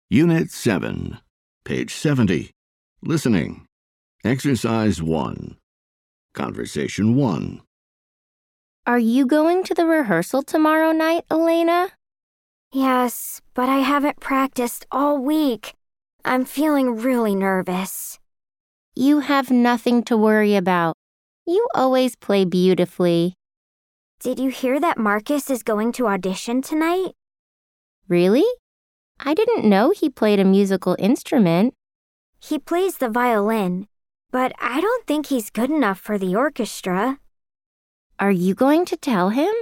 Unit 7, page 70. Listening. Exercise 1. Conversation 1. Are you going to the rehearsal tomorrow night, Elena? Yes, but I haven't practiced all week. I'm feeling really nervous. You have nothing to worry about. You always play beautifully. Did you hear that Marcus is going to audition tonight? Really? I didn't know he played a musical instrument. He plays the violin, but I don't think he's good enough for the orchestra. Are you going to tell him?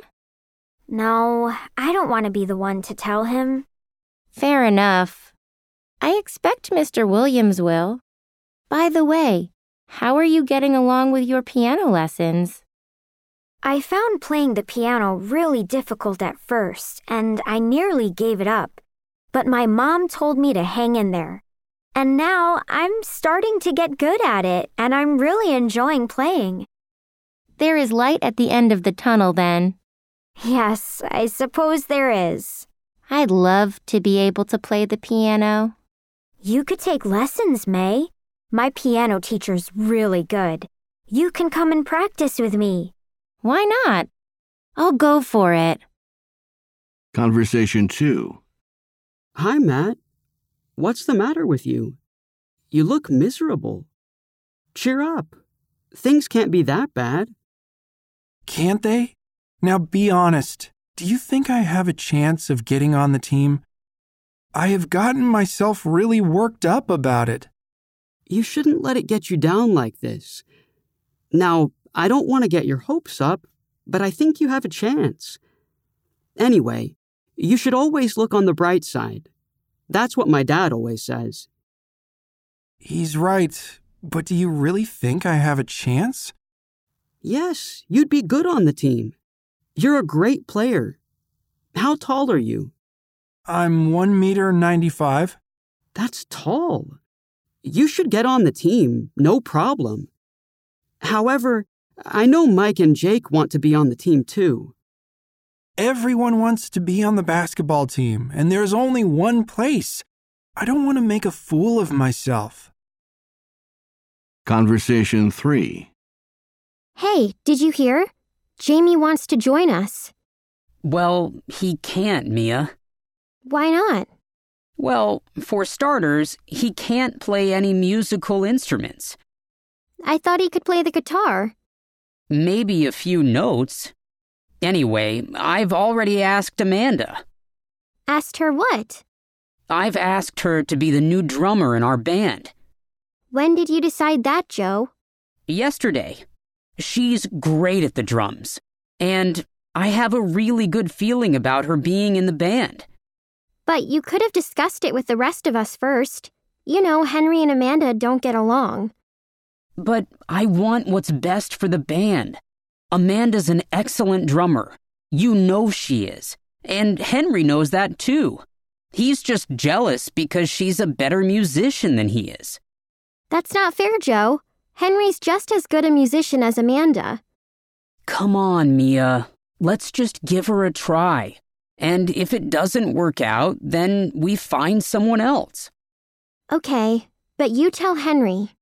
No, I don't want to be the one to tell him. Fair enough. I expect Mr. Williams will. By the way, how are you getting along with your piano lessons? I found playing the piano really difficult at first, and I nearly gave it up. But my mom told me to hang in there. And now I'm starting to get good at it, and I'm really enjoying playing. There is light at the end of the tunnel then. Yes, I suppose there is. I'd love to be able to play the piano. You could take lessons, May. My piano teacher's really good. You can come and practice with me. Why not? I'll go for it. Conversation 2. Hi, Matt. What's the matter with you? You look miserable. Cheer up. Things can't be that bad. Can't they? Now be honest. Do you think I have a chance of getting on the team? I have gotten myself really worked up about it. You shouldn't let it get you down like this. Now, I don't want to get your hopes up, but I think you have a chance. Anyway, you should always look on the bright side. That's what my dad always says. He's right, but do you really think I have a chance? Yes, you'd be good on the team. You're a great player. How tall are you? I'm 1.95 meters. That's tall. You should get on the team, no problem. However, I know Mike and Jake want to be on the team too. Everyone wants to be on the basketball team, and there's only one place. I don't want to make a fool of myself. Conversation 3. Hey, did you hear? Jamie wants to join us. Well, he can't, Mia. Why not? Well, for starters, he can't play any musical instruments. I thought he could play the guitar. Maybe a few notes. Anyway, I've already asked Amanda. Asked her what? I've asked her to be the new drummer in our band. When did you decide that, Joe? Yesterday. She's great at the drums, and I have a really good feeling about her being in the band. But you could have discussed it with the rest of us first. You know, Henry and Amanda don't get along. But I want what's best for the band. Amanda's an excellent drummer. You know she is. And Henry knows that too. He's just jealous because she's a better musician than he is. That's not fair, Joe. Henry's just as good a musician as Amanda. Come on, Mia. Let's just give her a try. And if it doesn't work out, then we find someone else. Okay, but you tell Henry.